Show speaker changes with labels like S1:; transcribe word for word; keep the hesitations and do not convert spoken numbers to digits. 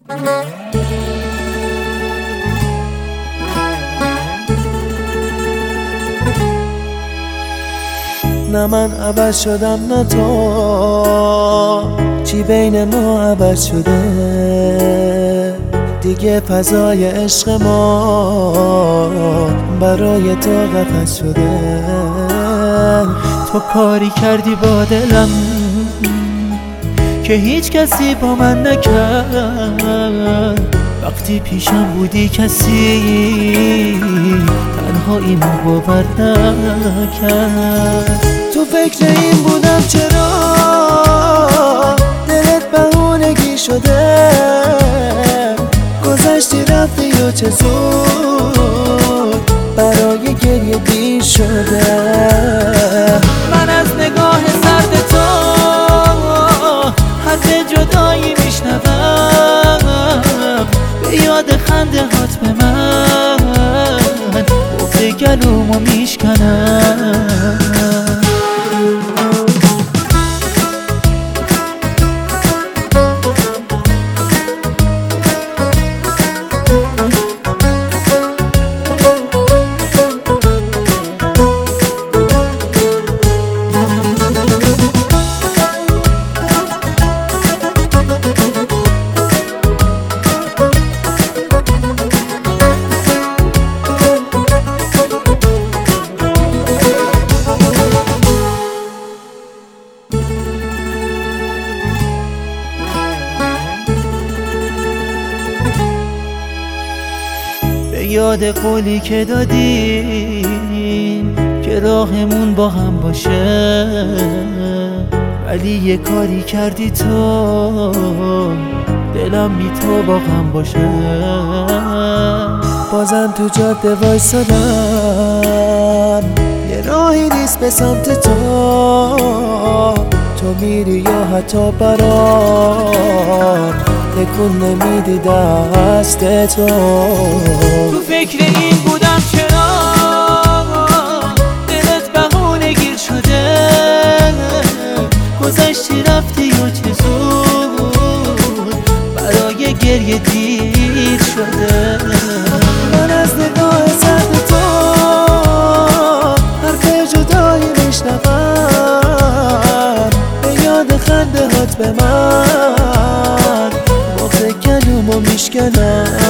S1: نه من عوض شدم نه تو، چی بین ما عوض شده دیگه؟ فضای عشق ما برای تو قفس شده. تو کاری کردی با دلم که هیچ کسی با من نکرد. وقتی پیشم بودی کسی تنهاییمو باور نکرد. تو فکر این بودم چرا دلت بهونگی شده، گذشتی رفتی و چه زود برای گریه دیر شده. من از نگاه سرد تو حرف جدایی میشنوم، به یاد خنده هات به من بغض گلومو میشکنم. یاد قولی که دادیم که راهمون با هم باشه، ولی یه کاری کردی تو دلم بی تو با هم باشه. بازم تو جاده وایسادم، یه راهی نیست به سمت تو، تو میری یا حتی برام تکون نمیدی دست تو. تو فکر این بودم چرا دلت بهونه گیر شده، گذشتی رفتی و چه زود برای گریه دیر شده. من از نگاه سرد تو حرف جدایی میشنوم، به یاد خنده هات به من بغض گلومو میشکنم.